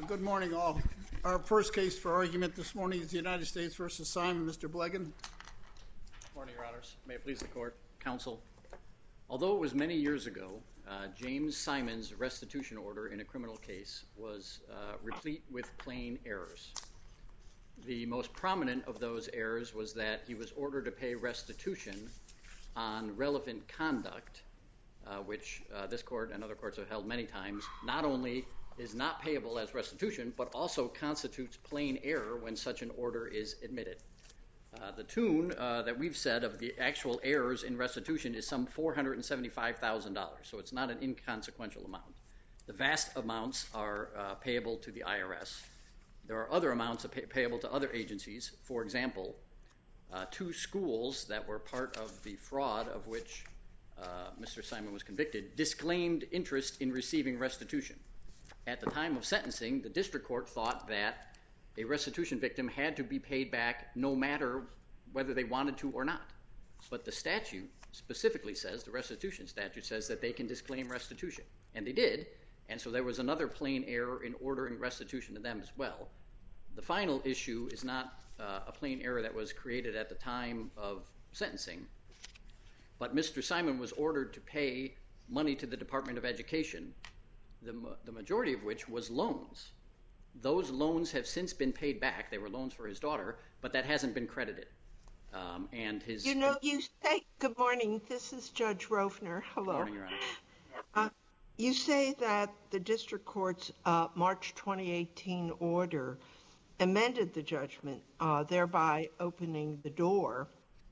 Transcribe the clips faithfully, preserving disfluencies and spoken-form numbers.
Good morning, all. Our first case for argument this morning is the United States versus Simon. Mister Blegan. Good morning, Your Honors. May it please the Court, Counsel. Although it was many years ago, uh, James Simon's restitution order in a criminal case was uh, replete with plain errors. The most prominent of those errors was that he was ordered to pay restitution on relevant conduct, uh, which uh, this Court and other courts have held many times, not only is not payable as restitution, but also constitutes plain error when such an order is admitted. Uh, the tune uh, that we've said of the actual errors in restitution is some four hundred seventy-five thousand dollars, so it's not an inconsequential amount. The vast amounts are uh, payable to the I R S. There are other amounts pay- payable to other agencies. For example, uh, two schools that were part of the fraud of which uh, Mister Simon was convicted disclaimed interest in receiving restitution. At the time of sentencing, the district court thought that a restitution victim had to be paid back no matter whether they wanted to or not. But the statute specifically says, the restitution statute says that they can disclaim restitution. And they did, and so there was another plain error in ordering restitution to them as well. The final issue is not uh, a plain error that was created at the time of sentencing, but Mister Simon was ordered to pay money to the Department of Education, the, the majority of which was loans. Those loans have since been paid back. They were loans for his daughter, but that hasn't been credited. Um, and his. You know, you say, good morning, this is Judge Rovner. Hello. Good morning, Your Honor. Uh, you say that the district court's uh, March twenty eighteen order amended the judgment, uh, thereby opening the door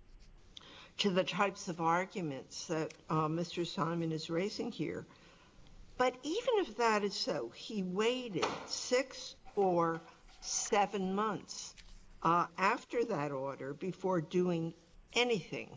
to the types of arguments that uh, Mister Simon is raising here. But even if that is so, he waited six or seven months uh, after that order before doing anything.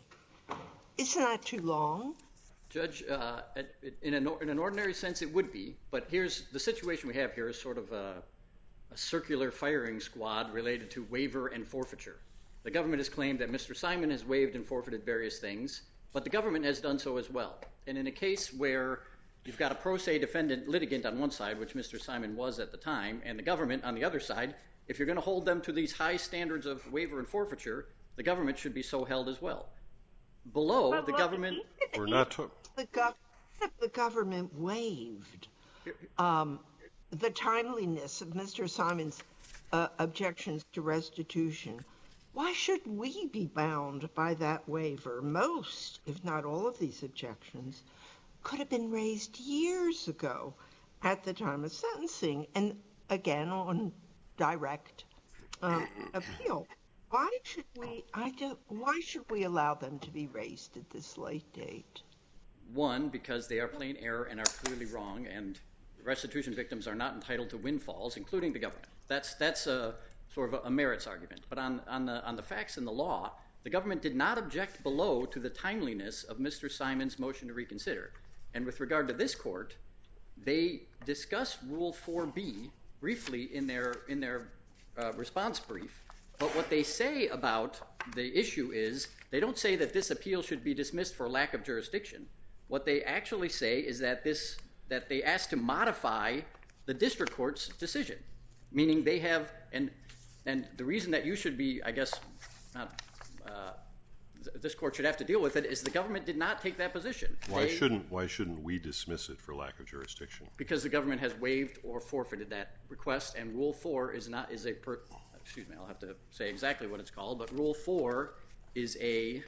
Isn't that too long? Judge, uh, in, an, in an ordinary sense, it would be. But here's the situation we have here is sort of a, a circular firing squad related to waiver and forfeiture. The government has claimed that Mister Simon has waived and forfeited various things, but the government has done so as well. And in a case where you've got a pro se defendant litigant on one side, which Mister Simon was at the time, and the government on the other side, if you're going to hold them to these high standards of waiver and forfeiture, the government should be so held as well. Below, but the look, government... We're not talking... The, gov- the government waived um, the timeliness of Mister Simon's uh, objections to restitution. Why should we be bound by that waiver? Most, if not all of these objections could have been raised years ago at the time of sentencing, and again on direct uh, appeal. Why should we? I don't. Why should we allow them to be raised at this late date? One, because they are plain error and are clearly wrong, and restitution victims are not entitled to windfalls, including the government. That's that's a sort of a, a merits argument. But on on the on the facts and the law, the government did not object below to the timeliness of Mister Simon's motion to reconsider. And with regard to this court, they discussed Rule four B briefly in their in their uh, response brief. But what they say about the issue is they don't say that this appeal should be dismissed for lack of jurisdiction. What they actually say is that this that they asked to modify the district court's decision, meaning they have and and the reason that you should be, I guess, not. Uh, this court should have to deal with it is the government did not take that position. Why they, shouldn't why shouldn't we dismiss it for lack of jurisdiction? Because the government has waived or forfeited that request, and Rule four is not is a per, excuse me, I'll have to say exactly what it's called, but Rule four is a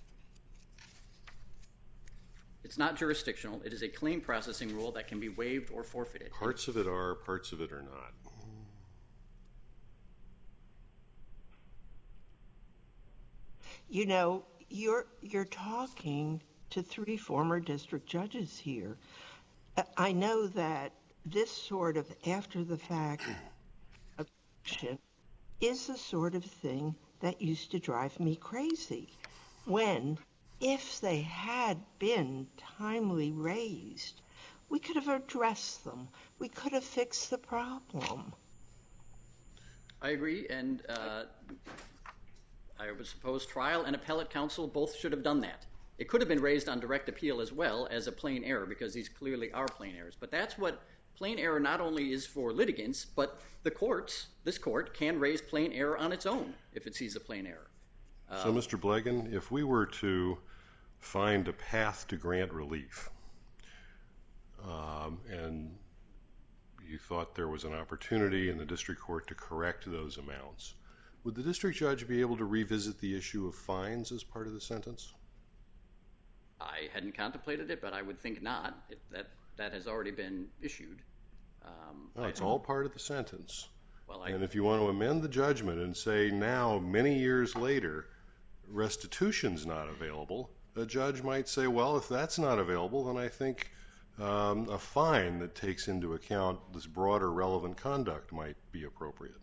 it's not jurisdictional. It is a claim processing rule that can be waived or forfeited. Parts of it are, parts of it are not. You know, you're you're talking to three former district judges here. I know that this sort of after-the-fact objection is the sort of thing that used to drive me crazy. When, if they had been timely raised, we could have addressed them. We could have fixed the problem. I agree, and uh, I would suppose trial and appellate counsel both should have done that. It could have been raised on direct appeal as well as a plain error, because these clearly are plain errors. But that's what plain error not only is for litigants, but the courts, this court, can raise plain error on its own if it sees a plain error. Uh, so, Mister Blegan, if we were to find a path to grant relief, um, and you thought there was an opportunity in the district court to correct those amounts, would the district judge be able to revisit the issue of fines as part of the sentence? I hadn't contemplated it, but I would think not. It, that that has already been issued. Um, no, it's all part of the sentence. Well, I, and if you want to amend the judgment and say now, many years later, restitution's not available, a judge might say, well, if that's not available, then I think um, a fine that takes into account this broader relevant conduct might be appropriate.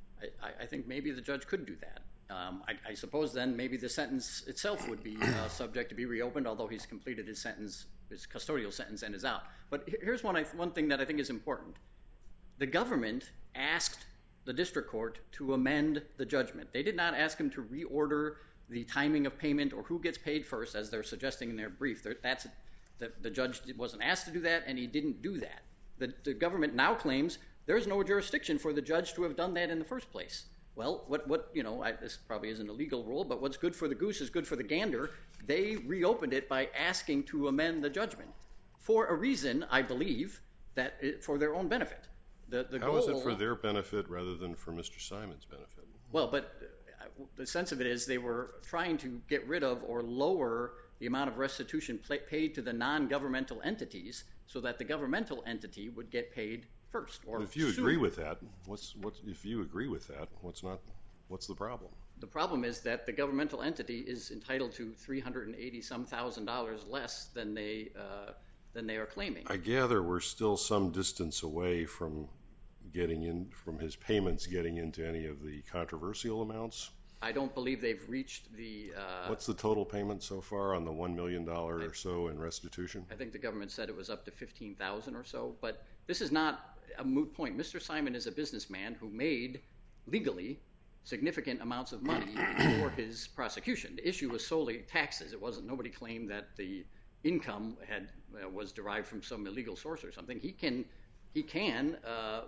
I, I think maybe the judge could do that. Um, I, I suppose then maybe the sentence itself would be uh, subject to be reopened, although he's completed his sentence, his custodial sentence, and is out. But here's one, I, one thing that I think is important. The government asked the district court to amend the judgment. They did not ask him to reorder the timing of payment or who gets paid first, as they're suggesting in their brief. That's, the, the judge wasn't asked to do that, and he didn't do that. The, the government now claims there's no jurisdiction for the judge to have done that in the first place. Well, what, what you know, I, this probably isn't a legal rule, but what's good for the goose is good for the gander. They reopened it by asking to amend the judgment for a reason, I believe, that it, for their own benefit. The, the How goal, is it for their benefit rather than for Mister Simon's benefit? Well, but uh, the sense of it is they were trying to get rid of or lower the amount of restitution pay, paid to the non-governmental entities so that the governmental entity would get paid first. Or if you soon. agree with that, what's what? If you agree with that, what's not? What's the problem? The problem is that the governmental entity is entitled to three hundred eighty some thousand dollars less than they uh, than they are claiming. I gather we're still some distance away from getting in from his payments getting into any of the controversial amounts. I don't believe they've reached the. Uh, What's the total payment so far on the one million dollars or so in restitution? I think the government said it was up to fifteen thousand dollars or so, but this is not a moot point. Mister Simon is a businessman who made, legally, significant amounts of money for his prosecution. The issue was solely taxes. It wasn't, nobody claimed that the income had uh, was derived from some illegal source or something. He can, he can uh,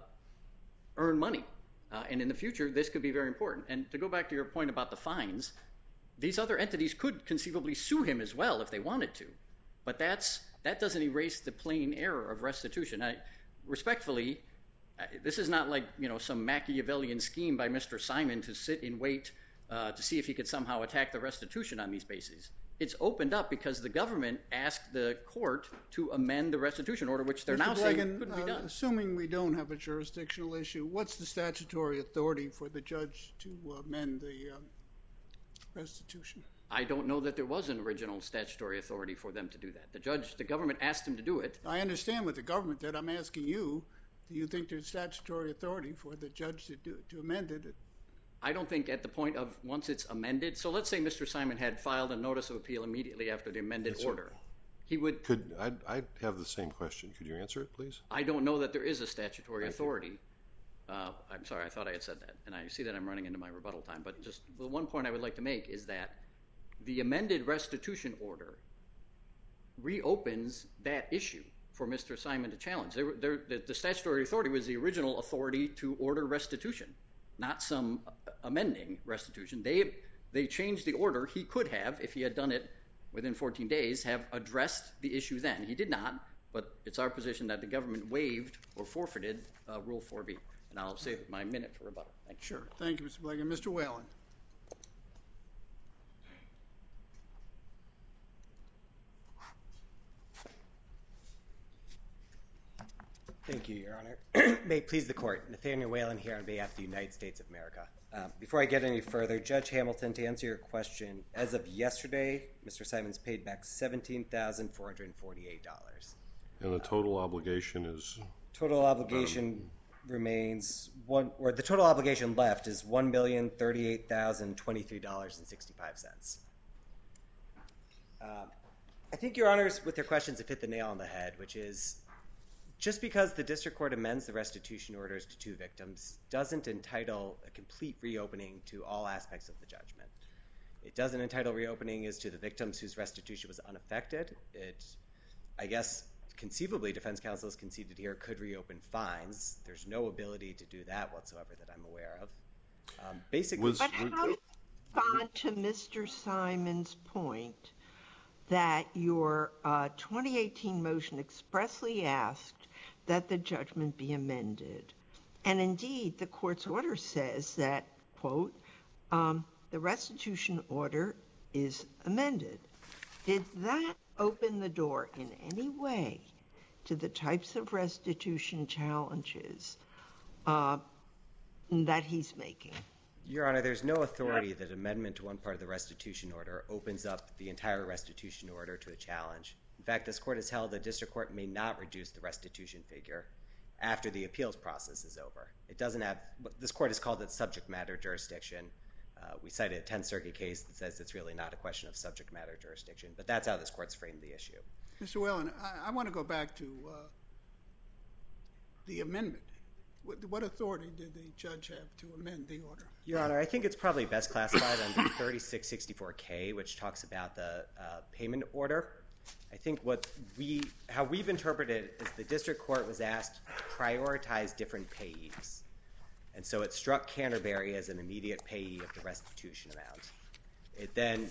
earn money. Uh, and in the future, this could be very important. And to go back to your point about the fines, these other entities could conceivably sue him as well if they wanted to. But that's that doesn't erase the plain error of restitution. I, respectfully, this is not like you know some Machiavellian scheme by Mister Simon to sit and wait uh, to see if he could somehow attack the restitution on these bases. It's opened up because the government asked the court to amend the restitution order, which they're Mister now Blegan, saying couldn't be uh, done. Assuming we don't have a jurisdictional issue, what's the statutory authority for the judge to amend the um, restitution? I don't know that there was an original statutory authority for them to do that. The judge, the government asked him to do it. I understand what the government did. I'm asking you, do you think there's statutory authority for the judge to do to amend it? I don't think at the point of once it's amended. So let's say Mister Simon had filed a notice of appeal immediately after the amended Yes, order. He would. Could I? I have the same question. Could you answer it, please? I don't know that there is a statutory Thank authority. Uh, I'm sorry, I thought I had said that, and I see that I'm running into my rebuttal time. But just the one point I would like to make is that the amended restitution order reopens that issue for Mister Simon to challenge. There, there, the, the statutory authority was the original authority to order restitution, not some amending restitution. They they changed the order. He could have, if he had done it within fourteen days, have addressed the issue then. He did not, but it's our position that the government waived or forfeited uh, Rule four B. And I'll save my minute for rebuttal. Thank you. Sure. Thank you, Mister Blegan. Mister Whalen. Thank you, Your Honor. May it please the Court. Nathaniel Whalen here on behalf of the United States of America. Uh, before I get any further, Judge Hamilton, to answer your question, as of yesterday, Mister Simon's paid back seventeen thousand four hundred forty-eight dollars. And the total obligation is? Total obligation remains one, or the total obligation left is one million thirty-eight thousand twenty-three dollars and sixty-five cents. Uh, I think Your Honors, with their questions, have hit the nail on the head, which is just because the district court amends the restitution orders to two victims doesn't entitle a complete reopening to all aspects of the judgment. It doesn't entitle reopening as to the victims whose restitution was unaffected. It, I guess, conceivably defense counsel has conceded here could reopen fines. There's no ability to do that whatsoever that I'm aware of. Um, basically, Was- But how do you respond to Mister Simon's point that your uh, twenty eighteen motion expressly asked that the judgment be amended? And indeed, the court's order says that, quote, um, the restitution order is amended. Did that open the door in any way to the types of restitution challenges uh, that he's making? Your Honor, there's no authority that amendment to one part of the restitution order opens up the entire restitution order to a challenge. In fact, this court has held that district court may not reduce the restitution figure after the appeals process is over. It doesn't have, this court has called it subject matter jurisdiction. Uh, we cited a Tenth Circuit case that says it's really not a question of subject matter jurisdiction, but that's how this court's framed the issue. Mister Whalen, I, I want to go back to uh, the amendment. What, what authority did the judge have to amend the order? Your Honor, I think it's probably best classified under thirty-six sixty-four K, which talks about the uh, payment order. I think what we, how we've interpreted it is the district court was asked to prioritize different payees. And so it struck Canterbury as an immediate payee of the restitution amount. It then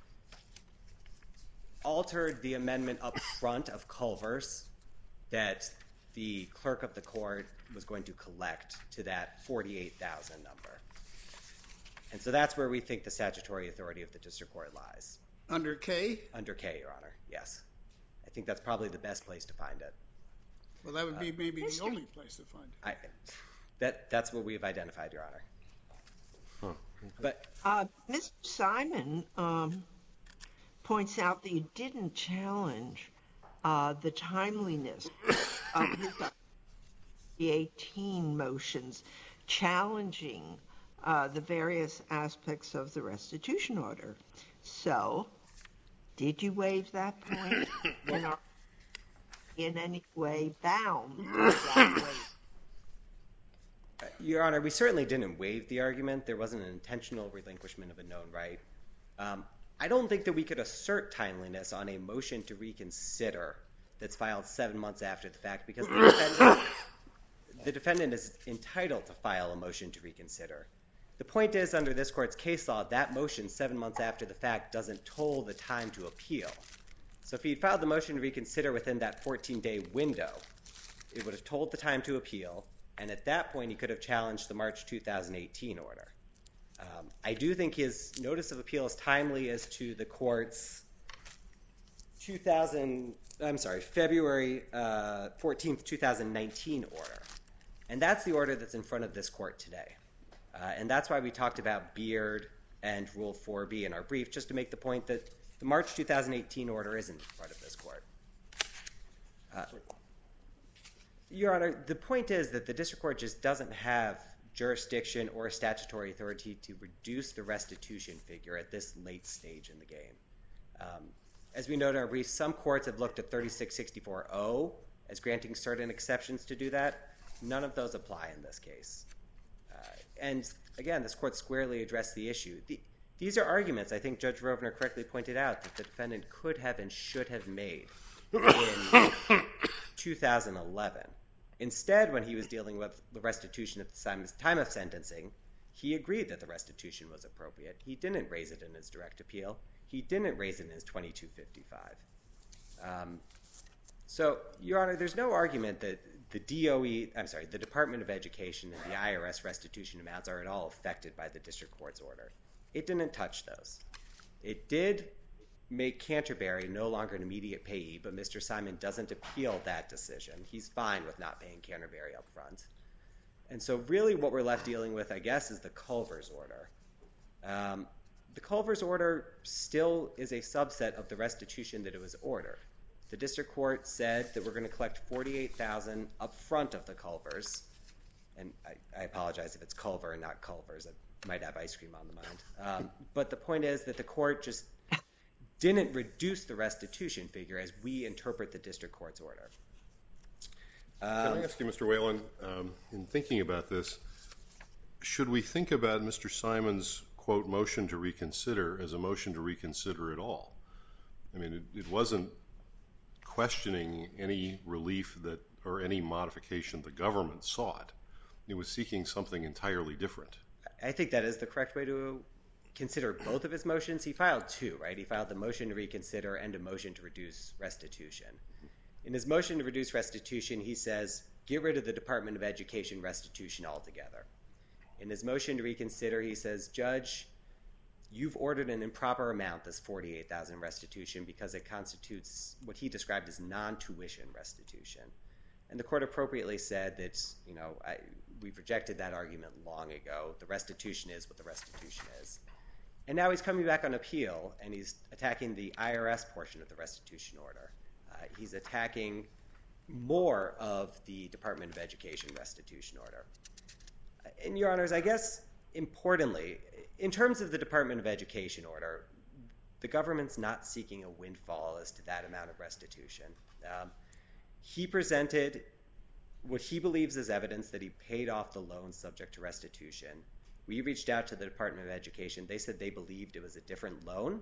altered the amendment up front of Culver's that the clerk of the court was going to collect to that forty-eight thousand number. And so that's where we think the statutory authority of the district court lies. Under K? Under K, Your Honor, yes. I think that's probably the best place to find it. Well, that would be maybe the only place to find it. I, that, that's what we've identified, Your Honor. Huh. But Uh, Mister Simon um, points out that you didn't challenge uh, the timeliness of his twenty eighteen motions, challenging uh, the various aspects of the restitution order. So, did you waive that point? And are you in any way bound by that waiver? Your Honor, we certainly didn't waive the argument. There wasn't an intentional relinquishment of a known right. Um, I don't think that we could assert timeliness on a motion to reconsider that's filed seven months after the fact because the defendant, the defendant is entitled to file a motion to reconsider. The point is, under this court's case law, that motion seven months after the fact doesn't toll the time to appeal. So if he had filed the motion to reconsider within that fourteen-day window, it would have tolled the time to appeal, and at that point he could have challenged the March two thousand eighteen order. Um, I do think his notice of appeal is timely as to the court's two thousand, I'm sorry, February uh, fourteenth, two thousand nineteen order. And that's the order that's in front of this court today. Uh, and that's why we talked about Beard and Rule four B in our brief, just to make the point that the March two thousand eighteen order isn't in front of this court. Uh, Your Honor, the point is that the district court just doesn't have jurisdiction or statutory authority to reduce the restitution figure at this late stage in the game. Um, as we note in our brief, some courts have looked at thirty-six sixty-four O as granting certain exceptions to do that. None of those apply in this case. Uh, and again, this court squarely addressed the issue. The, these are arguments I think Judge Rovner correctly pointed out that the defendant could have and should have made in two thousand eleven. Instead, when he was dealing with the restitution at the time of sentencing, he agreed that the restitution was appropriate. He didn't raise it in his direct appeal. He didn't raise it in his twenty-two fifty-five. Um, so, Your Honor, there's no argument that the D O E, I'm sorry, the Department of Education and the I R S restitution amounts are at all affected by the district court's order. It didn't touch those. It did make Canterbury no longer an immediate payee, but Mister Simon doesn't appeal that decision. He's fine with not paying Canterbury up front. And so really what we're left dealing with, I guess, is the Culver's order. Um, the Culver's order still is a subset of the restitution that it was ordered. The district court said that we're going to collect forty-eight thousand dollars up front of the Culver's. And I, I apologize if it's Culver and not Culver's. I might have ice cream on the mind. Um, but the point is that the court just didn't reduce the restitution figure as we interpret the district court's order. Um, Can I ask you, Mister Whalen, um, in thinking about this, should we think about Mister Simon's, quote, motion to reconsider as a motion to reconsider at all? I mean, it, it wasn't questioning any relief that or any modification the government sought. It was seeking something entirely different. I think that is the correct way to consider both of his motions. He filed two, right? He filed the motion to reconsider and a motion to reduce restitution. In his motion to reduce restitution, he says, get rid of the Department of Education restitution altogether. In his motion to reconsider, he says, Judge, you've ordered an improper amount, this forty-eight thousand dollars restitution, because it constitutes what he described as non-tuition restitution. And the court appropriately said that, you know, I, we've rejected that argument long ago. The restitution is what the restitution is. And now he's coming back on appeal, and he's attacking the I R S portion of the restitution order. Uh, he's attacking more of the Department of Education restitution order. And, Your Honors, I guess, importantly, in terms of the Department of Education order, the government's not seeking a windfall as to that amount of restitution. Um, he presented what he believes is evidence that he paid off the loan subject to restitution. We reached out to the Department of Education. They said they believed it was a different loan.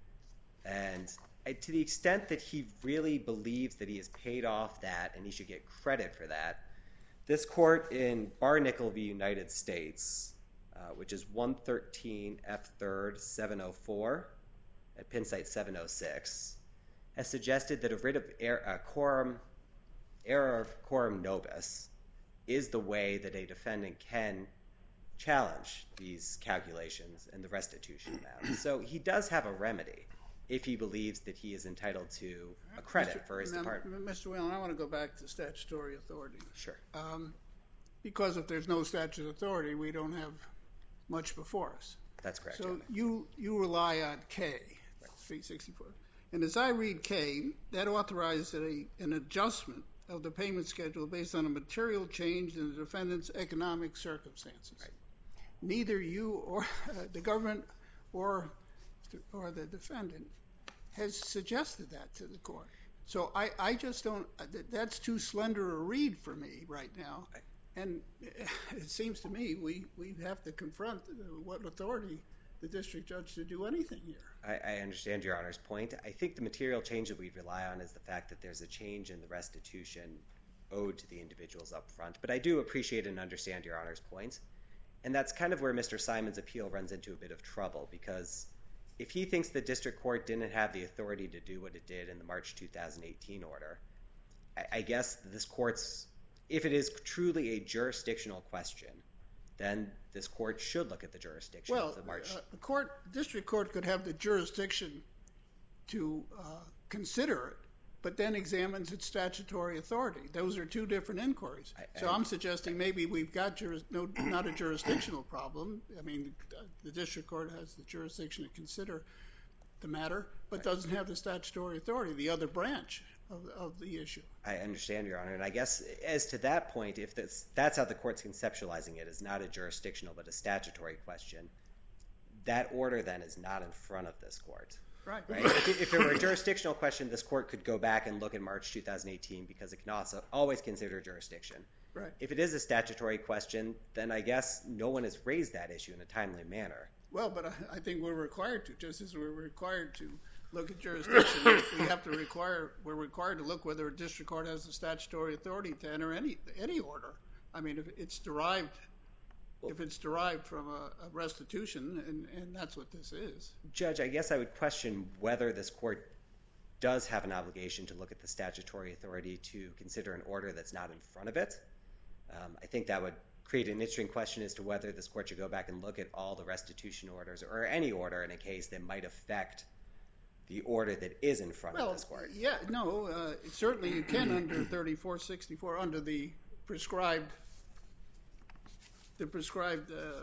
And to the extent that he really believes that he has paid off that and he should get credit for that, this court in Barnicle v. United States, uh, which is one thirteen F third seven oh four at Penn site seven oh six, has suggested that a writ of er, uh, quorum, error of quorum nobis is the way that a defendant can challenge these calculations and the restitution amount. So he does have a remedy if he believes that he is entitled to a credit Mister for his Now, department. Mister Whalen, I want to go back to statutory authority. Sure. Um, because if there's no statutory authority, we don't have much before us. That's correct. So John. you you rely on K, three sixty-four. And as I read K, that authorizes a, an adjustment of the payment schedule based on a material change in the defendant's economic circumstances. Right. Neither you or uh, the government or or the defendant has suggested that to the court. So I, I just don't, that's too slender a read for me right now. And it seems to me we, we have to confront what authority the district judge to do anything here. I, I understand Your Honor's point. I think the material change that we rely on is the fact that there's a change in the restitution owed to the individuals up front. But I do appreciate and understand Your Honor's point. And that's kind of where Mister Simon's appeal runs into a bit of trouble, because if he thinks the district court didn't have the authority to do what it did in the March two thousand eighteen order, I, I guess this court's, if it is truly a jurisdictional question, then this court should look at the jurisdiction well, of the March. Well, uh, the court, district court could have the jurisdiction to uh, consider it, but then examines its statutory authority. Those are two different inquiries. I, so I, I'm suggesting maybe we've got juris, no, not a jurisdictional problem. I mean, the district court has the jurisdiction to consider the matter, but doesn't have the statutory authority, the other branch of, of the issue. I understand, Your Honor. And I guess as to that point, if that's, that's how the court's conceptualizing it, is not a jurisdictional but a statutory question, that order then is not in front of this court. Right. Right? If, if it were a jurisdictional question, this court could go back and look at March two thousand eighteen because it can also always consider jurisdiction. Right. If it is a statutory question, then I guess no one has raised that issue in a timely manner. Well, but I, I think we're required to, just as we're required to look at jurisdiction, we have to require, we're required to look whether a district court has the statutory authority to enter any any order. I mean, if it's derived, if it's derived from a, a restitution, and, and that's what this is. Judge, I guess I would question whether this court does have an obligation to look at the statutory authority to consider an order that's not in front of it. Um, I think that would create an interesting question as to whether this court should go back and look at all the restitution orders or any order in a case that might affect the order that is in front well, of this court. Yeah, no, uh, certainly you can under thirty-four sixty-four, under the prescribed the prescribed uh,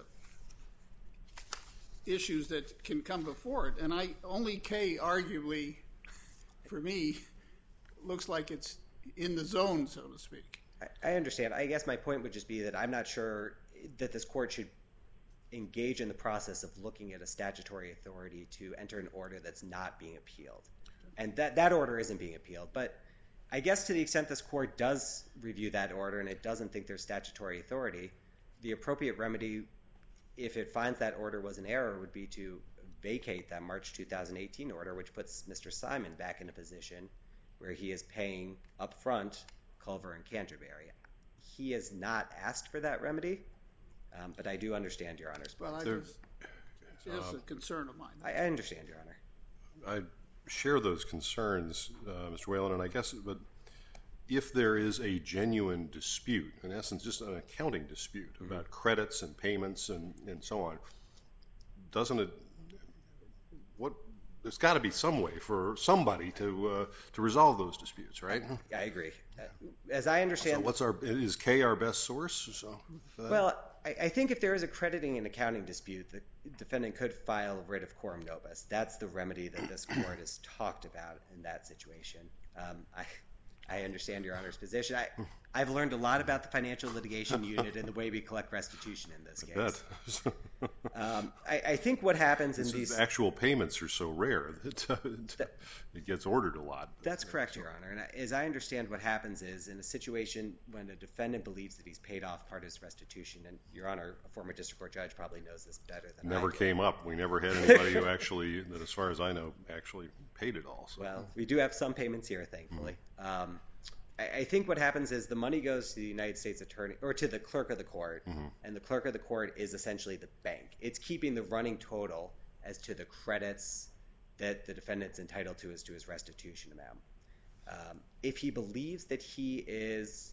issues that can come before it. And I only K, arguably, for me, looks like it's in the zone, so to speak. I, I understand. I guess my point would just be that I'm not sure that this court should engage in the process of looking at a statutory authority to enter an order that's not being appealed. And that, that order isn't being appealed. But I guess to the extent this court does review that order and it doesn't think there's statutory authority, the appropriate remedy, if it finds that order was an error, would be to vacate that March two thousand eighteen order, which puts Mister Simon back in a position where he is paying up front Culver and Canterbury. He has not asked for that remedy, um, but I do understand Your Honor's point. Well, I just, it's uh, a concern of mine. I, I understand, Your Honor. I share those concerns, uh, Mister Whalen, and I guess, but if there is a genuine dispute, in essence, just an accounting dispute mm-hmm. about credits and payments and, and so on, doesn't it? What there's got to be some way for somebody to uh, to resolve those disputes, right? I agree. As I understand, so what's our is K our best source? So, uh, well, I, I think if there is a crediting and accounting dispute, the defendant could file a writ of quorum nobis. That's the remedy that this court has talked about in that situation. Um, I. I understand Your Honor's position. I, I've learned a lot about the financial litigation unit and the way we collect restitution in this case. um, I, I think what happens in these actual payments are so rare that uh, it gets ordered a lot. That's correct, Your Honor. And as I understand, what happens is in a situation when a defendant believes that he's paid off part of his restitution, and Your Honor, a former district court judge, probably knows this better than never I do. came up. We never had anybody who actually, that as far as I know, actually paid it all. So. Well, we do have some payments here, thankfully. Mm-hmm. Um, I, I think what happens is the money goes to the United States attorney or to the clerk of the court, mm-hmm. and the clerk of the court is essentially the bank. It's keeping the running total as to the credits that the defendant's entitled to as to his restitution amount. Um, if he believes that he is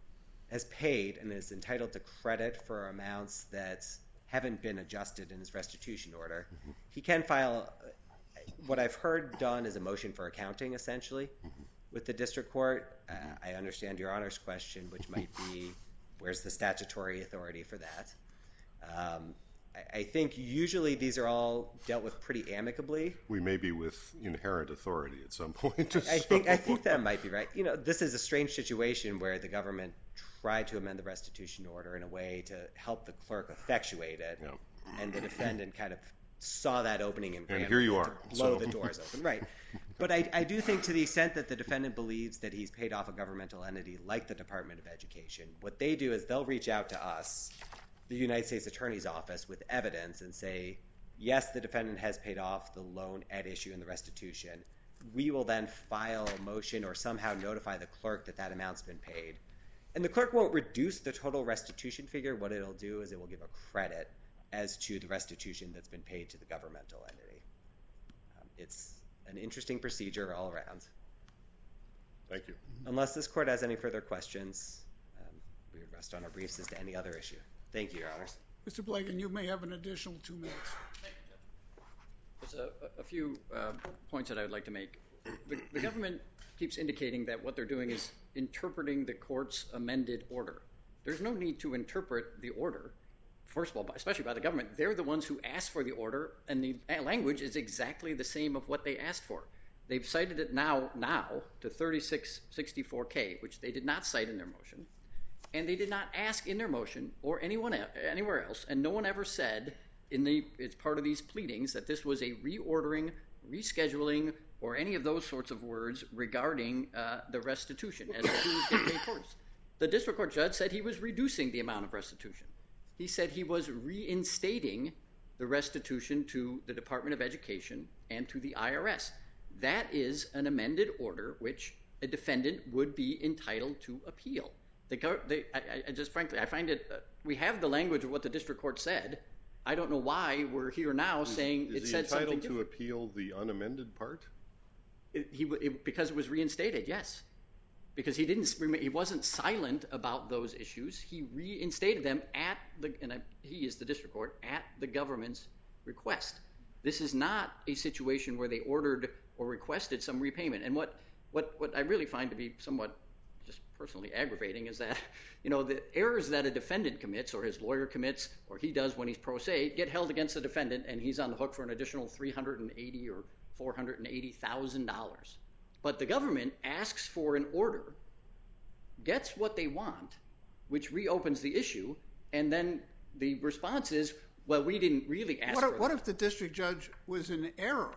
has paid and is entitled to credit for amounts that haven't been adjusted in his restitution order, mm-hmm. he can file what I've heard done is a motion for accounting, essentially, mm-hmm. with the district court. Uh, I understand Your Honor's question, which might be, where's the statutory authority for that? Um, I, I think usually these are all dealt with pretty amicably. We may be with inherent authority at some point. I, I think I think that might be right. You know, this is a strange situation where the government tried to amend the restitution order in a way to help the clerk effectuate it, yeah. and the defendant kind of saw that opening and, and here you are to blow so. the doors open, right? But I, I do think to the extent that the defendant believes that he's paid off a governmental entity like the Department of Education, what they do is they'll reach out to us, the United States Attorney's Office, with evidence and say, yes, the defendant has paid off the loan at issue in the restitution. We will then file a motion or somehow notify the clerk that that amount's been paid. And the clerk won't reduce the total restitution figure. What it'll do is it will give a credit as to the restitution that's been paid to the governmental entity. Um, it's an interesting procedure all around. Thank you. Unless this court has any further questions, um, we would rest on our briefs as to any other issue. Thank you, Your Honors. Mister Blagan, you may have an additional two minutes. There's a, a few uh, points that I would like to make. The, the government keeps indicating that what they're doing is interpreting the court's amended order. There's no need to interpret the order. First of all, especially by the government, they're the ones who asked for the order, and the language is exactly the same of what they asked for. They've cited it now now to thirty-six sixty-four K, which they did not cite in their motion, and they did not ask in their motion or anyone anywhere else, and no one ever said in the it's part of these pleadings that this was a reordering, rescheduling, or any of those sorts of words regarding uh, the restitution as to who was getting paid first. The district court judge said he was reducing the amount of restitution. He said he was reinstating the restitution to the Department of Education and to the I R S. That is an amended order which a defendant would be entitled to appeal. The, they, I, I just frankly, I find it, uh, we have the language of what the district court said. I don't know why we're here now is, saying is it said something entitled to different. appeal the unamended part? It, he, it, because it was reinstated, yes. Because he didn't, he wasn't silent about those issues. He reinstated them at the, and I, he is the district court, at the government's request. This is not a situation where they ordered or requested some repayment. And what, what, what I really find to be somewhat just personally aggravating is that, you know, the errors that a defendant commits or his lawyer commits or he does when he's pro se get held against the defendant, and he's on the hook for an additional three hundred eighty thousand dollars or four hundred eighty thousand dollars. But the government asks for an order, gets what they want, which reopens the issue, and then the response is, well, we didn't really ask what for if, What that. if the district judge was in error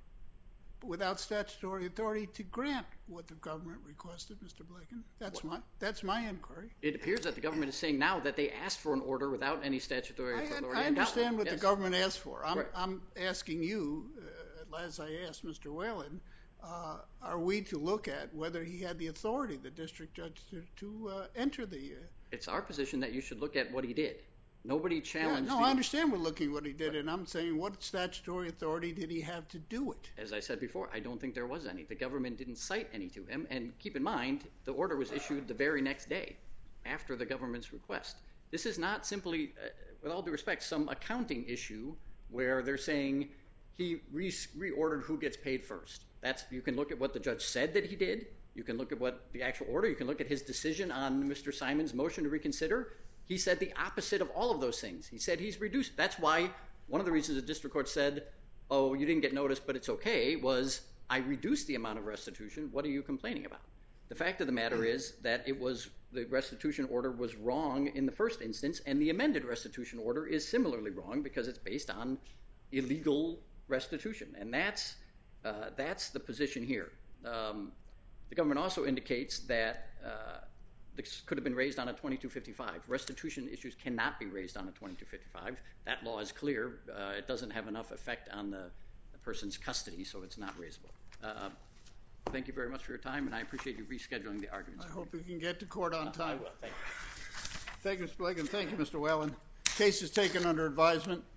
without statutory authority to grant what the government requested, Mister Blagan? That's my that's my inquiry. It appears that the government is saying now that they asked for an order without any statutory I, authority. I understand what yes. the government asked for. I'm, Right. I'm asking you, uh, as I asked Mister Whalen, uh, are we to look at whether he had the authority, the district judge, to, to uh, enter the... Uh, it's our position that you should look at what he did. Nobody challenged... Yeah, no, the, I understand we're looking at what he did, and I'm saying what statutory authority did he have to do it? As I said before, I don't think there was any. The government didn't cite any to him, and keep in mind, the order was issued the very next day after the government's request. This is not simply, uh, with all due respect, some accounting issue where they're saying he re- reordered who gets paid first. That's, you can look at what the judge said that he did. You can look at what the actual order. You can look at his decision on Mister Simon's motion to reconsider. He said the opposite of all of those things. He said he's reduced. That's why one of the reasons the district court said, oh, you didn't get noticed, but it's okay, was I reduced the amount of restitution. What are you complaining about? The fact of the matter is that it was the restitution order was wrong in the first instance, and the amended restitution order is similarly wrong because it's based on illegal restitution. And that's, uh, that's the position here. Um, the government also indicates that uh, this could have been raised on a twenty-two fifty-five. Restitution issues cannot be raised on a twenty-two fifty-five. That law is clear. Uh, it doesn't have enough effect on the, the person's custody, so it's not raisable. Uh, thank you very much for your time, and I appreciate you rescheduling the arguments. I hope we can get to court on Uh, time. I will. Thank you. Thank you, Mister Blake, and thank you, Mister Whalen. Case is taken under advisement.